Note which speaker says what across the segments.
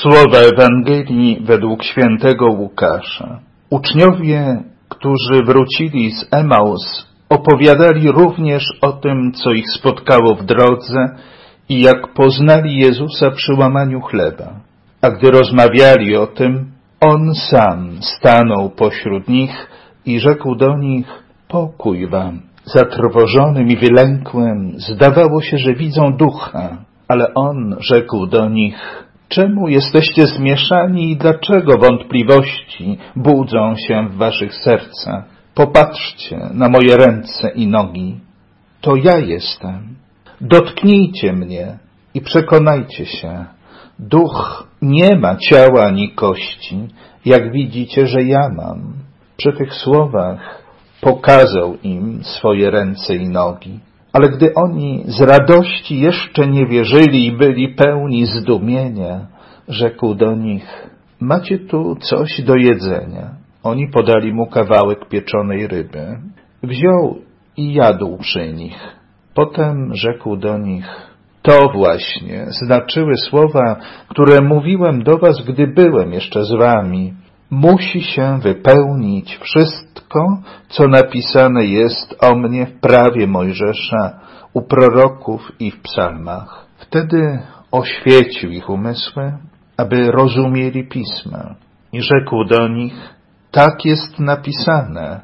Speaker 1: Słowa Ewangelii według świętego Łukasza. Uczniowie, którzy wrócili z Emaus, opowiadali również o tym, co ich spotkało w drodze i jak poznali Jezusa przy łamaniu chleba. A gdy rozmawiali o tym, On sam stanął pośród nich i rzekł do nich: pokój wam. Zatrwożonym i wylękłym zdawało się, że widzą ducha, ale On rzekł do nich: czemu jesteście zmieszani i dlaczego wątpliwości budzą się w waszych sercach? Popatrzcie na moje ręce i nogi. To ja jestem. Dotknijcie mnie i przekonajcie się. Duch nie ma ciała ani kości, jak widzicie, że ja mam. Przy tych słowach pokazał im swoje ręce i nogi. Ale gdy oni z radości jeszcze nie wierzyli i byli pełni zdumienia, rzekł do nich: macie tu coś do jedzenia? Oni podali mu kawałek pieczonej ryby. Wziął i jadł przy nich. Potem rzekł do nich: to właśnie znaczyły słowa, które mówiłem do was, gdy byłem jeszcze z wami. Musi się wypełnić wszystko, co napisane jest o mnie w prawie Mojżesza, u proroków i w psalmach. Wtedy oświecił ich umysły, aby rozumieli Pisma. I rzekł do nich: tak jest napisane,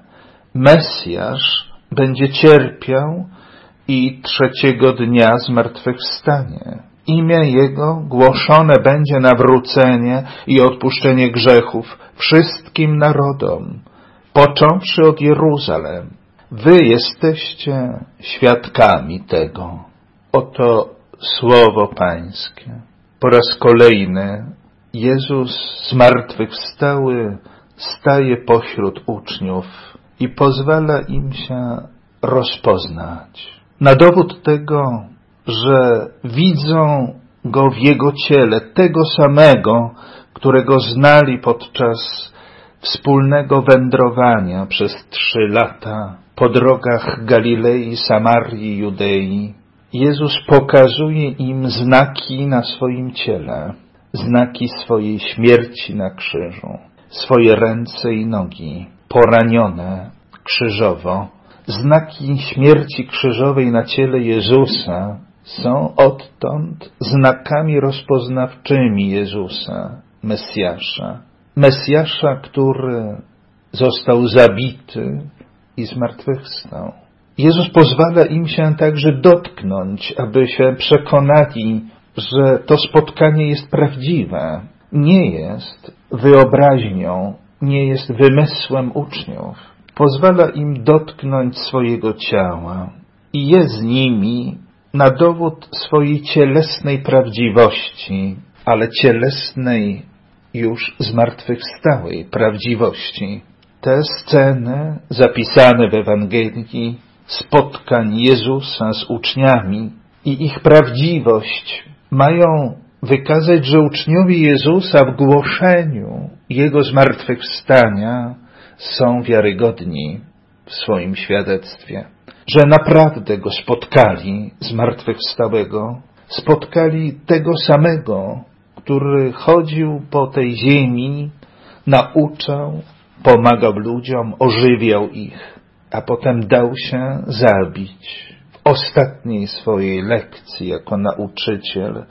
Speaker 1: Mesjasz będzie cierpiał i trzeciego dnia zmartwychwstanie. Imię Jego głoszone będzie nawrócenie i odpuszczenie grzechów wszystkim narodom, począwszy od Jeruzalem. Wy jesteście świadkami tego. Oto słowo Pańskie. Po raz kolejny Jezus zmartwychwstały staje pośród uczniów i pozwala im się rozpoznać. Na dowód tego, że widzą Go w Jego ciele, tego samego, którego znali podczas wspólnego wędrowania przez 3 lata po drogach Galilei, Samarii, Judei, Jezus pokazuje im znaki na swoim ciele, znaki swojej śmierci na krzyżu, swoje ręce i nogi poranione krzyżowo. Znaki śmierci krzyżowej na ciele Jezusa są odtąd znakami rozpoznawczymi Jezusa, Mesjasza. Mesjasza, który został zabity i zmartwychwstał. Jezus pozwala im się także dotknąć, aby się przekonali, że to spotkanie jest prawdziwe. Nie jest wyobraźnią, nie jest wymysłem uczniów. Pozwala im dotknąć swojego ciała i jest z nimi na dowód swojej cielesnej prawdziwości, ale cielesnej już zmartwychwstałej prawdziwości. Te sceny zapisane w Ewangelii spotkań Jezusa z uczniami i ich prawdziwość mają wykazać, że uczniowie Jezusa w głoszeniu Jego zmartwychwstania są wiarygodni w swoim świadectwie, że naprawdę Go spotkali, zmartwychwstałego, spotkali tego samego, który chodził po tej ziemi, nauczał, pomagał ludziom, ożywiał ich, a potem dał się zabić w ostatniej swojej lekcji jako nauczyciel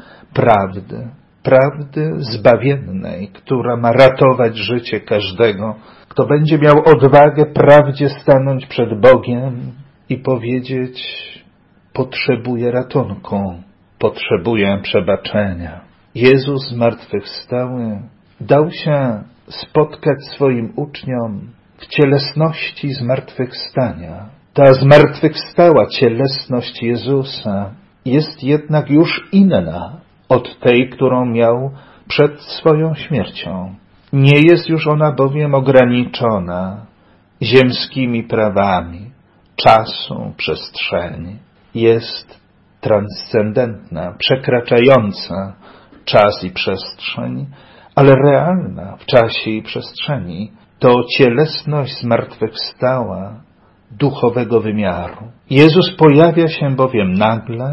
Speaker 1: prawdy zbawiennej, która ma ratować życie każdego, kto będzie miał odwagę prawdzie stanąć przed Bogiem i powiedzieć: potrzebuję ratunku, potrzebuję przebaczenia. Jezus zmartwychwstały dał się spotkać swoim uczniom w cielesności zmartwychwstania. Ta zmartwychwstała cielesność Jezusa jest jednak już inna od tej, którą miał przed swoją śmiercią. Nie jest już ona bowiem ograniczona ziemskimi prawami czasu, przestrzeni. Jest transcendentna, przekraczająca czas i przestrzeń, ale realna w czasie i przestrzeni. To cielesność zmartwychwstała duchowego wymiaru. Jezus pojawia się bowiem nagle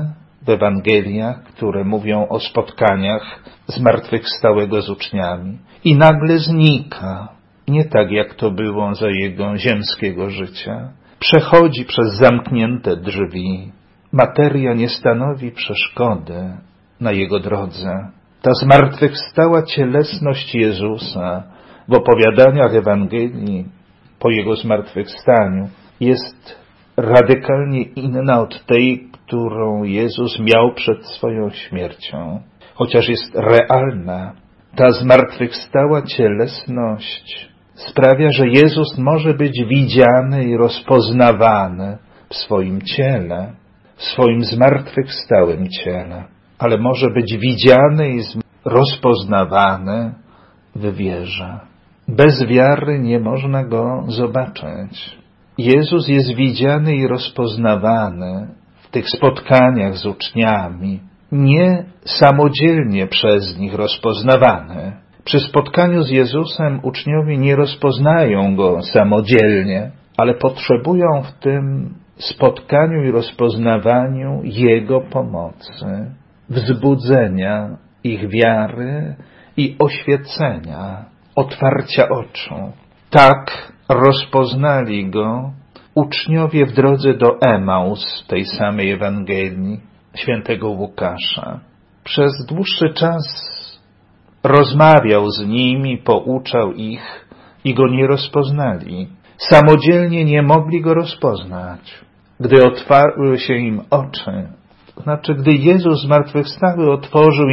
Speaker 1: w Ewangeliach, które mówią o spotkaniach zmartwychwstałego z uczniami. I nagle znika, nie tak jak to było za jego ziemskiego życia. Przechodzi przez zamknięte drzwi. Materia nie stanowi przeszkody na jego drodze. Ta zmartwychwstała cielesność Jezusa w opowiadaniach Ewangelii po Jego zmartwychwstaniu jest radykalnie inna od tej, którą Jezus miał przed swoją śmiercią. Chociaż jest realna, ta zmartwychwstała cielesność sprawia, że Jezus może być widziany i rozpoznawany w swoim ciele, w swoim zmartwychwstałym ciele, ale może być widziany i rozpoznawany w wierze. Bez wiary nie można Go zobaczyć. Jezus jest widziany i rozpoznawany w tych spotkaniach z uczniami, nie samodzielnie przez nich rozpoznawany. Przy spotkaniu z Jezusem uczniowie nie rozpoznają Go samodzielnie, ale potrzebują w tym spotkaniu i rozpoznawaniu Jego pomocy, wzbudzenia ich wiary i oświecenia, otwarcia oczu. Tak rozpoznali Go uczniowie w drodze do Emaus, tej samej Ewangelii świętego Łukasza. Przez dłuższy czas rozmawiał z nimi, pouczał ich i Go nie rozpoznali. Samodzielnie nie mogli Go rozpoznać. Gdy otwarły się im oczy, to znaczy, gdy Jezus zmartwychwstały otworzył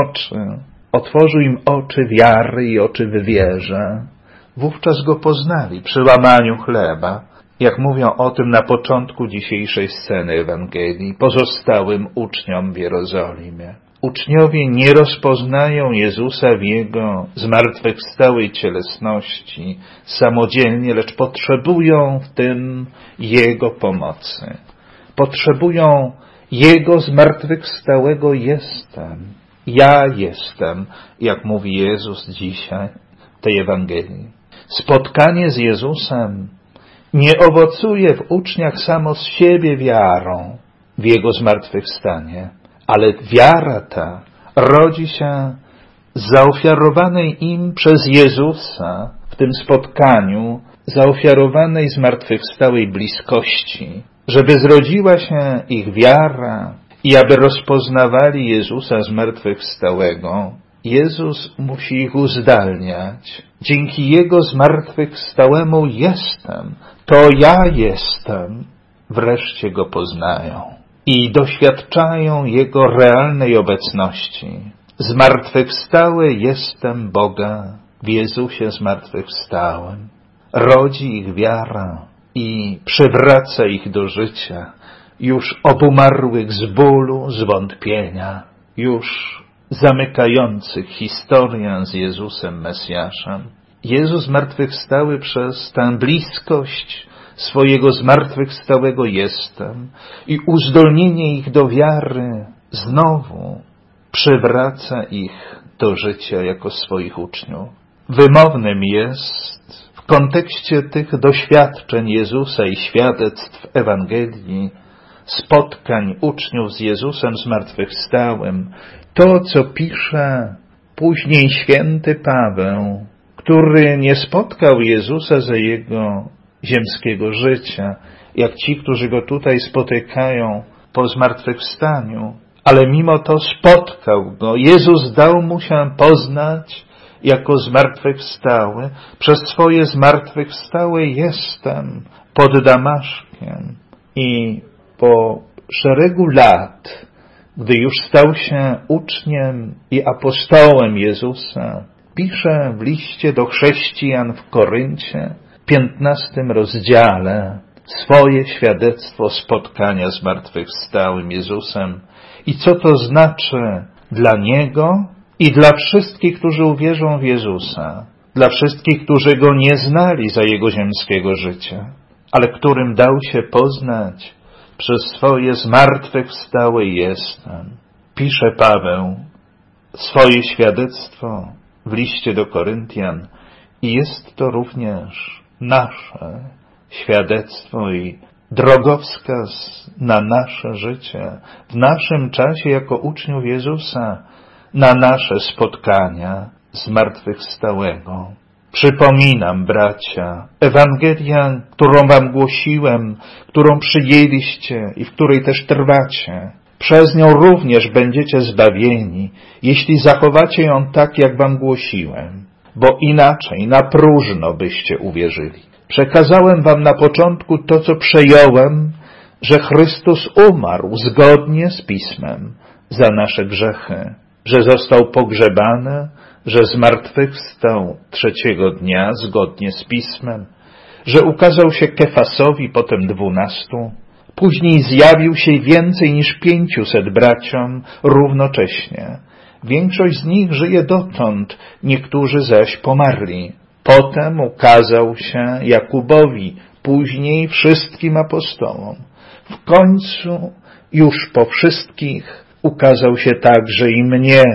Speaker 1: im oczy wiary i oczy w wierze, wówczas Go poznali przy łamaniu chleba, jak mówią o tym na początku dzisiejszej sceny Ewangelii, pozostałym uczniom w Jerozolimie. Uczniowie nie rozpoznają Jezusa w Jego zmartwychwstałej cielesności samodzielnie, lecz potrzebują w tym Jego pomocy. Potrzebują Jego zmartwychwstałego jestem. Ja jestem, jak mówi Jezus dzisiaj w tej Ewangelii. Spotkanie z Jezusem nie owocuje w uczniach samo z siebie wiarą w Jego zmartwychwstanie, ale wiara ta rodzi się z zaofiarowanej im przez Jezusa w tym spotkaniu, zaofiarowanej zmartwychwstałej bliskości, żeby zrodziła się ich wiara i aby rozpoznawali Jezusa zmartwychwstałego. Jezus musi ich uzdalniać. Dzięki Jego zmartwychwstałemu jestem, to ja jestem, wreszcie Go poznają i doświadczają Jego realnej obecności. Zmartwychwstały jestem Boga w Jezusie zmartwychwstałym. Rodzi ich wiara i przywraca ich do życia, już obumarłych z bólu, z wątpienia, już zamykających historię z Jezusem Mesjaszem. Jezus zmartwychwstały przez tę bliskość swojego zmartwychwstałego jestem i uzdolnienie ich do wiary znowu przywraca ich do życia jako swoich uczniów. Wymownym jest w kontekście tych doświadczeń Jezusa i świadectw Ewangelii, spotkań uczniów z Jezusem zmartwychwstałym, to, co pisze później święty Paweł, który nie spotkał Jezusa za Jego ziemskiego życia, jak ci, którzy Go tutaj spotykają po zmartwychwstaniu, ale mimo to spotkał Go. Jezus dał mu się poznać jako zmartwychwstały. Przez swoje zmartwychwstałe jestem pod Damaszkiem. I po szeregu lat, gdy już stał się uczniem i apostołem Jezusa, pisze w liście do chrześcijan w Koryncie, w 15 rozdziale, swoje świadectwo spotkania z zmartwychwstałym Jezusem i co to znaczy dla Niego i dla wszystkich, którzy uwierzą w Jezusa, dla wszystkich, którzy Go nie znali za Jego ziemskiego życia, ale którym dał się poznać przez swoje zmartwychwstałe jestem. Pisze Paweł swoje świadectwo w liście do Koryntian i jest to również nasze świadectwo i drogowskaz na nasze życie, w naszym czasie jako uczniów Jezusa, na nasze spotkania zmartwychwstałego. Przypominam, bracia, Ewangelia, którą wam głosiłem, którą przyjęliście i w której też trwacie. Przez nią również będziecie zbawieni, jeśli zachowacie ją tak, jak wam głosiłem, bo inaczej na próżno byście uwierzyli. Przekazałem wam na początku to, co przejąłem, że Chrystus umarł zgodnie z Pismem za nasze grzechy, że został pogrzebany, że zmartwychwstał trzeciego dnia zgodnie z Pismem, że ukazał się Kefasowi, potem 12, później zjawił się więcej niż 500 braciom równocześnie. Większość z nich żyje dotąd, niektórzy zaś pomarli. Potem ukazał się Jakubowi, później wszystkim apostołom. W końcu, już po wszystkich, ukazał się także i mnie,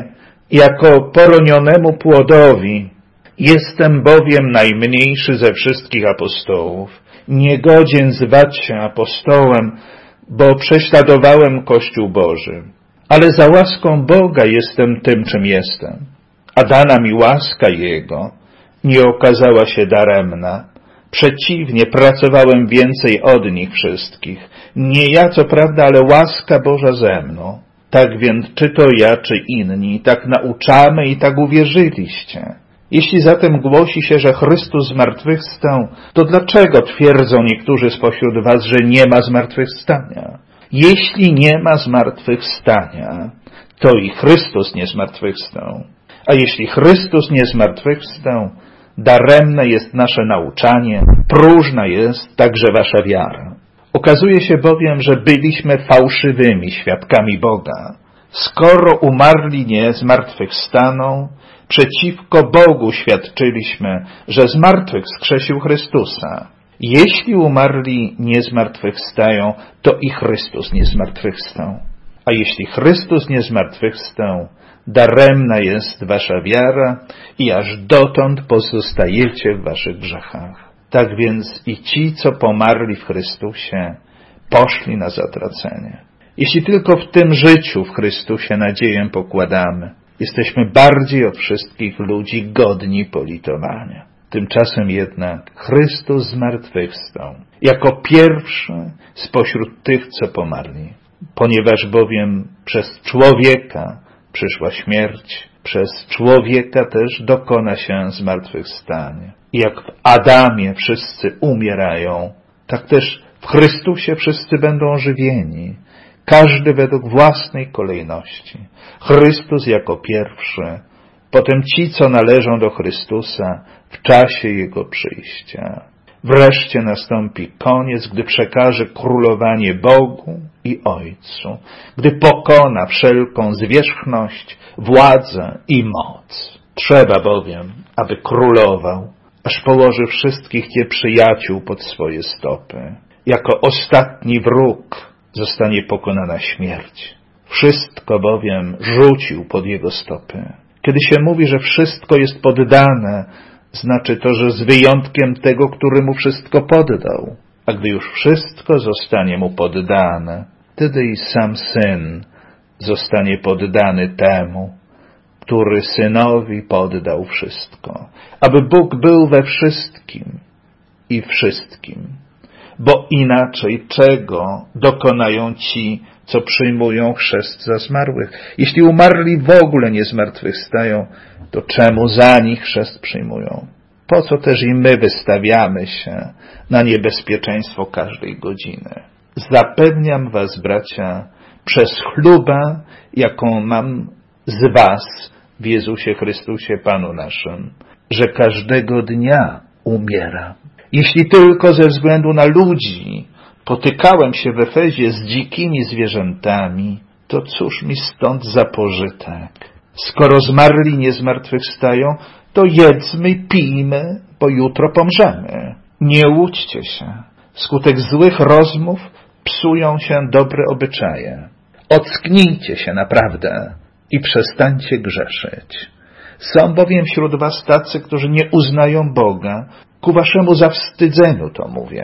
Speaker 1: jako poronionemu płodowi. Jestem bowiem najmniejszy ze wszystkich apostołów, niegodzien zwać się apostołem, bo prześladowałem Kościół Boży. Ale za łaską Boga jestem tym, czym jestem, a dana mi łaska Jego nie okazała się daremna. Przeciwnie, pracowałem więcej od nich wszystkich. Nie ja, co prawda, ale łaska Boża ze mną. Tak więc, czy to ja, czy inni, tak nauczamy i tak uwierzyliście. Jeśli zatem głosi się, że Chrystus zmartwychwstał, to dlaczego twierdzą niektórzy spośród was, że nie ma zmartwychwstania? Jeśli nie ma zmartwychwstania, to i Chrystus nie zmartwychwstał. A jeśli Chrystus nie zmartwychwstał, daremne jest nasze nauczanie, próżna jest także wasza wiara. Okazuje się bowiem, że byliśmy fałszywymi świadkami Boga. Skoro umarli nie zmartwychwstaną, przeciwko Bogu świadczyliśmy, że zmartwychwskrzesił Chrystusa. Jeśli umarli nie zmartwychwstają, to i Chrystus nie zmartwychwstał. A jeśli Chrystus nie zmartwychwstał, daremna jest wasza wiara i aż dotąd pozostajecie w waszych grzechach. Tak więc i ci, co pomarli w Chrystusie, poszli na zatracenie. Jeśli tylko w tym życiu w Chrystusie nadzieję pokładamy, jesteśmy bardziej od wszystkich ludzi godni politowania. Tymczasem jednak Chrystus zmartwychwstał jako pierwszy spośród tych, co pomarli. Ponieważ bowiem przez człowieka przyszła śmierć, przez człowieka też dokona się zmartwychwstanie. I jak w Adamie wszyscy umierają, tak też w Chrystusie wszyscy będą ożywieni, każdy według własnej kolejności. Chrystus jako pierwszy, potem ci, co należą do Chrystusa w czasie Jego przyjścia. Wreszcie nastąpi koniec, gdy przekaże królowanie Bogu i Ojcu, gdy pokona wszelką zwierzchność, władzę i moc. Trzeba bowiem, aby królował, aż położy wszystkich nieprzyjaciół pod swoje stopy. Jako ostatni wróg zostanie pokonana śmierć. Wszystko bowiem rzucił pod jego stopy. Kiedy się mówi, że wszystko jest poddane, znaczy to, że z wyjątkiem tego, który mu wszystko poddał. A gdy już wszystko zostanie mu poddane, wtedy i sam Syn zostanie poddany temu, który Synowi poddał wszystko. Aby Bóg był we wszystkim i wszystkim. Bo inaczej czego dokonają ci, co przyjmują chrzest za zmarłych? Jeśli umarli w ogóle nie zmartwychwstają, to czemu za nich chrzest przyjmują? Po co też i my wystawiamy się na niebezpieczeństwo każdej godziny? Zapewniam was, bracia, przez chlubę, jaką mam z was w Jezusie Chrystusie Panu naszym, że każdego dnia umieram. Jeśli tylko ze względu na ludzi potykałem się w Efezie z dzikimi zwierzętami, to cóż mi stąd za pożytek? Skoro zmarli nie zmartwychwstają, to jedzmy i pijmy, bo jutro pomrzemy. Nie łudźcie się. Wskutek złych rozmów psują się dobre obyczaje. Ocknijcie się naprawdę i przestańcie grzeszyć. Są bowiem wśród was tacy, którzy nie uznają Boga, ku waszemu zawstydzeniu to mówię.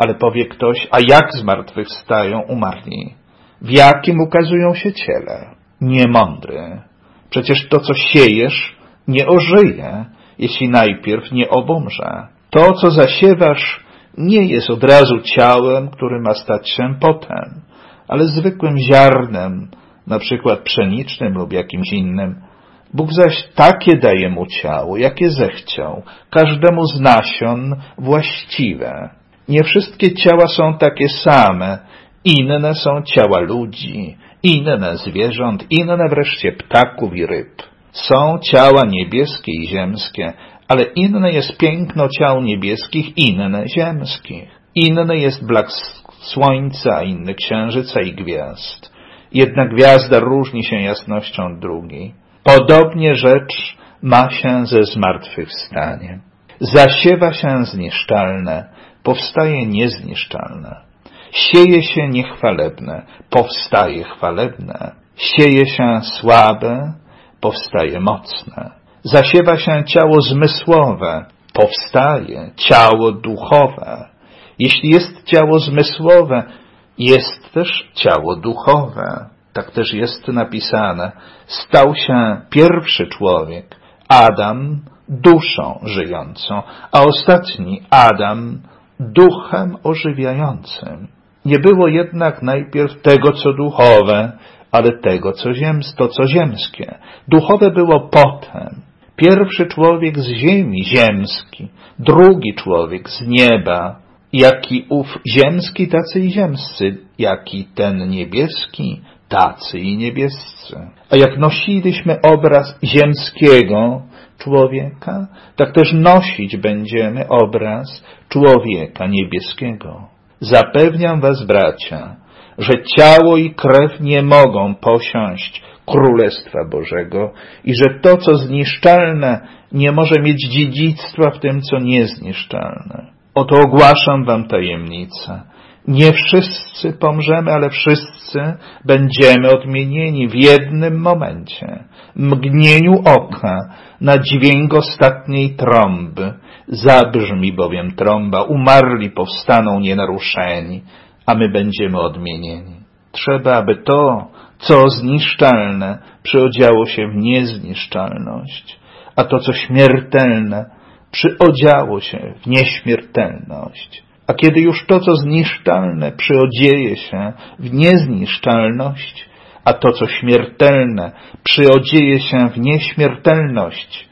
Speaker 1: Ale powie ktoś, a jak zmartwychwstają umarli? W jakim ukazują się ciele? Niemądry. Przecież to, co siejesz, nie ożyje, jeśli najpierw nie obumrze. To, co zasiewasz, nie jest od razu ciałem, które ma stać się potem, ale zwykłym ziarnem, na przykład pszenicznym lub jakimś innym. Bóg zaś takie daje mu ciało, jakie zechciał, każdemu z nasion właściwe. Nie wszystkie ciała są takie same, inne są ciała ludzi, inne zwierząt, inne wreszcie ptaków i ryb. Są ciała niebieskie i ziemskie, ale inne jest piękno ciał niebieskich, inne ziemskich. Inny jest blask słońca, inny księżyca i gwiazd. Jedna gwiazda różni się jasnością od drugiej. Podobnie rzecz ma się ze zmartwychwstaniem. Zasiewa się zniszczalne, powstaje niezniszczalne. Sieje się niechwalebne, powstaje chwalebne. Sieje się słabe, powstaje mocne. Zasiewa się ciało zmysłowe, powstaje ciało duchowe. Jeśli jest ciało zmysłowe, jest też ciało duchowe. Tak też jest napisane. Stał się pierwszy człowiek, Adam, duszą żyjącą, a ostatni Adam, duchem ożywiającym. Nie było jednak najpierw tego, co duchowe, ale tego, co ziemskie. Duchowe było potem. Pierwszy człowiek z ziemi, ziemski, drugi człowiek z nieba, jaki ów ziemski, tacy i ziemscy, jaki ten niebieski, tacy i niebiescy. A jak nosiliśmy obraz ziemskiego człowieka, tak też nosić będziemy obraz człowieka niebieskiego. Zapewniam was, bracia, że ciało i krew nie mogą posiąść Królestwa Bożego i że to, co zniszczalne, nie może mieć dziedzictwa w tym, co niezniszczalne. Oto ogłaszam wam tajemnicę. Nie wszyscy pomrzemy, ale wszyscy będziemy odmienieni w jednym momencie, mgnieniu oka, na dźwięk ostatniej trąby. Zabrzmi bowiem trąba, umarli powstaną nienaruszeni, a my będziemy odmienieni. Trzeba, aby to, co zniszczalne, przyodziało się w niezniszczalność, a to, co śmiertelne, przyodziało się w nieśmiertelność. A kiedy już to, co zniszczalne, przyodzieje się w niezniszczalność, a to, co śmiertelne, przyodzieje się w nieśmiertelność,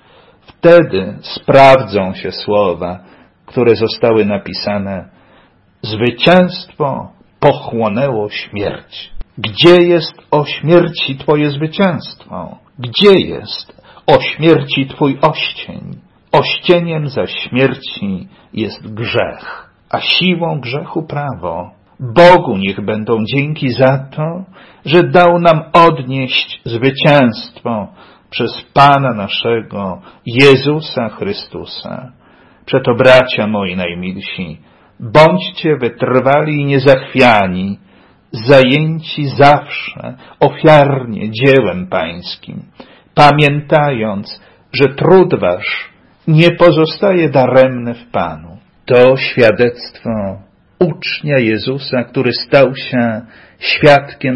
Speaker 1: wtedy sprawdzą się słowa, które zostały napisane: zwycięstwo pochłonęło śmierć. Gdzie jest, o śmierci, twoje zwycięstwo? Gdzie jest, o śmierci, twój oścień? Ościeniem zaś śmierci jest grzech, a siłą grzechu prawo. Bogu niech będą dzięki za to, że dał nam odnieść zwycięstwo przez Pana naszego, Jezusa Chrystusa. Przeto, bracia moi najmilsi, bądźcie wytrwali i niezachwiani, zajęci zawsze ofiarnie dziełem Pańskim, pamiętając, że trud wasz nie pozostaje daremny w Panu. To świadectwo ucznia Jezusa, który stał się świadkiem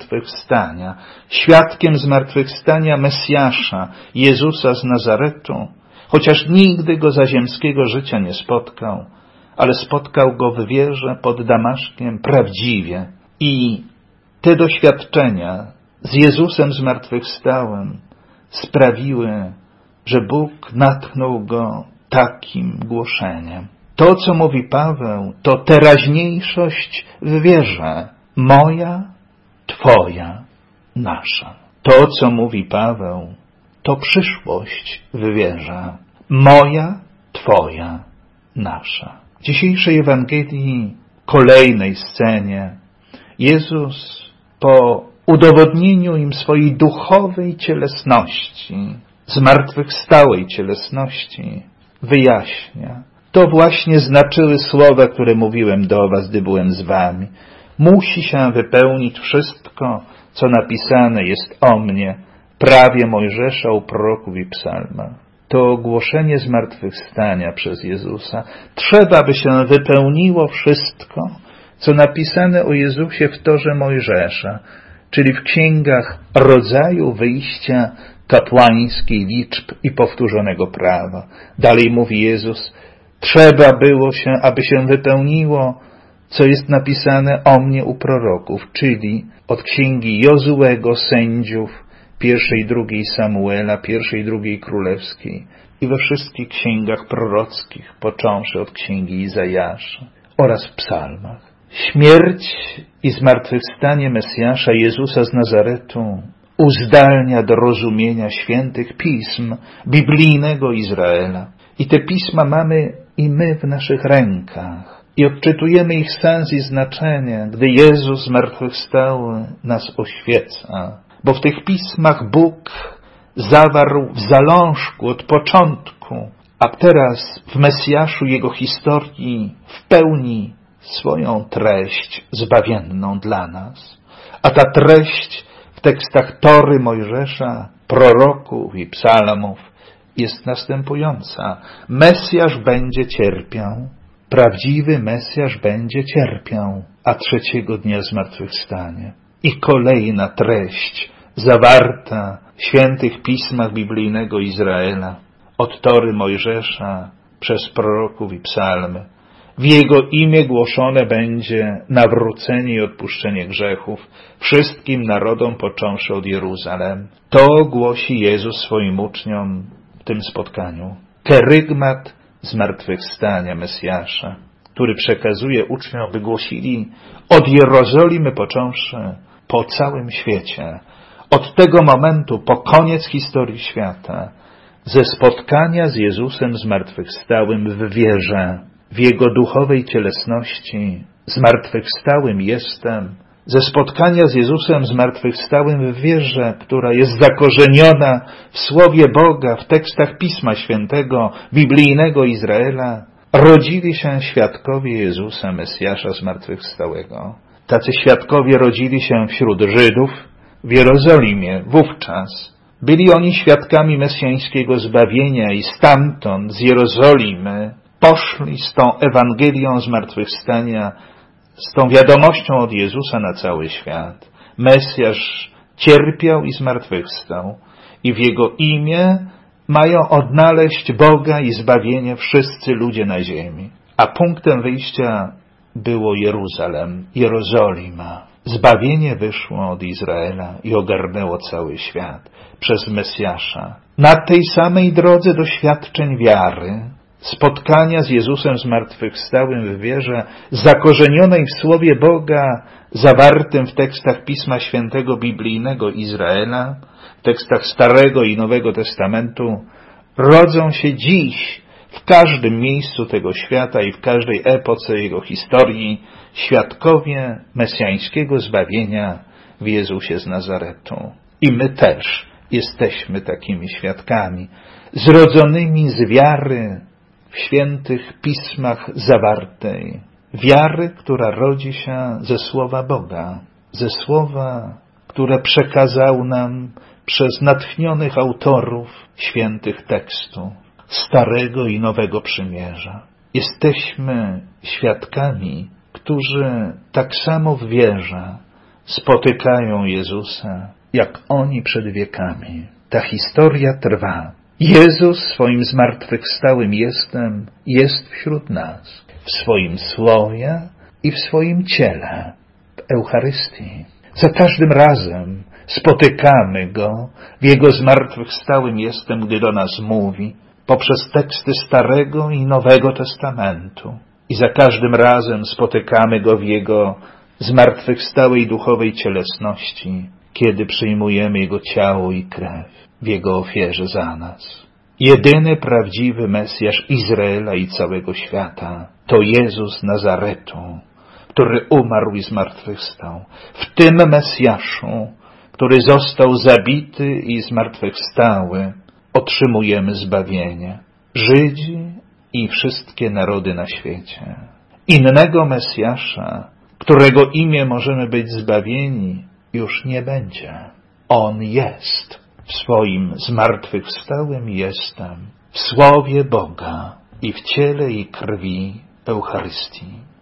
Speaker 1: zmartwychwstania Mesjasza, Jezusa z Nazaretu, chociaż nigdy go za ziemskiego życia nie spotkał, ale spotkał go w wieży pod Damaszkiem prawdziwie. I te doświadczenia z Jezusem zmartwychwstałym sprawiły, że Bóg natchnął go takim głoszeniem. To, co mówi Paweł, to teraźniejszość w wierze. Moja, twoja, nasza. To, co mówi Paweł, to przyszłość w wierze. Moja, twoja, nasza. W dzisiejszej Ewangelii, kolejnej scenie, Jezus po udowodnieniu im swojej duchowej cielesności, zmartwychwstałej cielesności, wyjaśnia. To właśnie znaczyły słowa, które mówiłem do was, gdy byłem z wami. Musi się wypełnić wszystko, co napisane jest o mnie w prawie Mojżesza, u proroków i psalmach. to głoszenie zmartwychwstania przez Jezusa. Trzeba, by się wypełniło wszystko, co napisane o Jezusie w Torze Mojżesza, czyli w księgach rodzaju, wyjścia, kapłańskiej, liczb i powtórzonego prawa. Dalej mówi Jezus, trzeba było się, aby się wypełniło, co jest napisane o mnie u proroków, czyli od księgi Jozułego, Sędziów, 1 i 2 Samuela, 1 i 2 Królewskiej i we wszystkich księgach prorockich, począwszy od księgi Izajasza oraz w psalmach. Śmierć i zmartwychwstanie Mesjasza Jezusa z Nazaretu uzdalnia do rozumienia świętych pism biblijnego Izraela. I te pisma mamy i my w naszych rękach. I odczytujemy ich sens i znaczenie, gdy Jezus zmartwychwstały nas oświeca. Bo w tych pismach Bóg zawarł w zalążku od początku, a teraz w Mesjaszu Jego historii w pełni swoją treść zbawienną dla nas. A ta treść w tekstach Tory Mojżesza, proroków i psalmów jest następująca. Mesjasz będzie cierpiał, prawdziwy Mesjasz będzie cierpiał, a trzeciego dnia zmartwychwstanie. I kolejna treść zawarta w świętych pismach biblijnego Izraela, od Tory Mojżesza, przez proroków i psalmy. W Jego imię głoszone będzie nawrócenie i odpuszczenie grzechów wszystkim narodom, począwszy od Jeruzalem. To głosi Jezus swoim uczniom w tym spotkaniu. Kerygmat zmartwychwstania Mesjasza, który przekazuje uczniom, by głosili od Jerozolimy począwszy po całym świecie. Od tego momentu, po koniec historii świata, ze spotkania z Jezusem zmartwychwstałym w wierze, w Jego duchowej cielesności, zmartwychwstałym jestem, ze spotkania z Jezusem zmartwychwstałym w wierze, która jest zakorzeniona w Słowie Boga, w tekstach Pisma Świętego, biblijnego Izraela, rodzili się świadkowie Jezusa, Mesjasza zmartwychwstałego. Tacy świadkowie rodzili się wśród Żydów w Jerozolimie wówczas. Byli oni świadkami mesjańskiego zbawienia i stamtąd, z Jerozolimy, poszli z tą Ewangelią zmartwychwstania, z tą wiadomością od Jezusa na cały świat. Mesjasz cierpiał i zmartwychwstał i w Jego imię mają odnaleźć Boga i zbawienie wszyscy ludzie na ziemi. A punktem wyjścia było Jeruzalem, Jerozolima. Zbawienie wyszło od Izraela i ogarnęło cały świat przez Mesjasza. Na tej samej drodze doświadczeń wiary, spotkania z Jezusem zmartwychwstałym w wierze, zakorzenionej w Słowie Boga, zawartym w tekstach Pisma Świętego biblijnego Izraela, w tekstach Starego i Nowego Testamentu, rodzą się dziś w każdym miejscu tego świata i w każdej epoce jego historii świadkowie mesjańskiego zbawienia w Jezusie z Nazaretu. I my też jesteśmy takimi świadkami, zrodzonymi z wiary w świętych pismach zawartej. Wiary, która rodzi się ze Słowa Boga, ze Słowa, które przekazał nam przez natchnionych autorów świętych tekstów Starego i Nowego Przymierza. Jesteśmy świadkami, którzy tak samo w wierze spotykają Jezusa, jak oni przed wiekami. Ta historia trwa. Jezus swoim zmartwychwstałym jestem jest wśród nas, w swoim słowie i w swoim ciele, w Eucharystii. Za każdym razem spotykamy Go w Jego zmartwychwstałym jestem, gdy do nas mówi, poprzez teksty Starego i Nowego Testamentu. I za każdym razem spotykamy Go w Jego zmartwychwstałej duchowej cielesności, kiedy przyjmujemy Jego ciało i krew w Jego ofierze za nas. Jedyny prawdziwy Mesjasz Izraela i całego świata to Jezus Nazaretu, który umarł i zmartwychwstał. W tym Mesjaszu, który został zabity i zmartwychwstały, otrzymujemy zbawienie. Żydzi i wszystkie narody na świecie. Innego Mesjasza, którego imię możemy być zbawieni, już nie będzie. On jest. W swoim zmartwychwstałym jestem, w Słowie Boga i w ciele i krwi Eucharystii.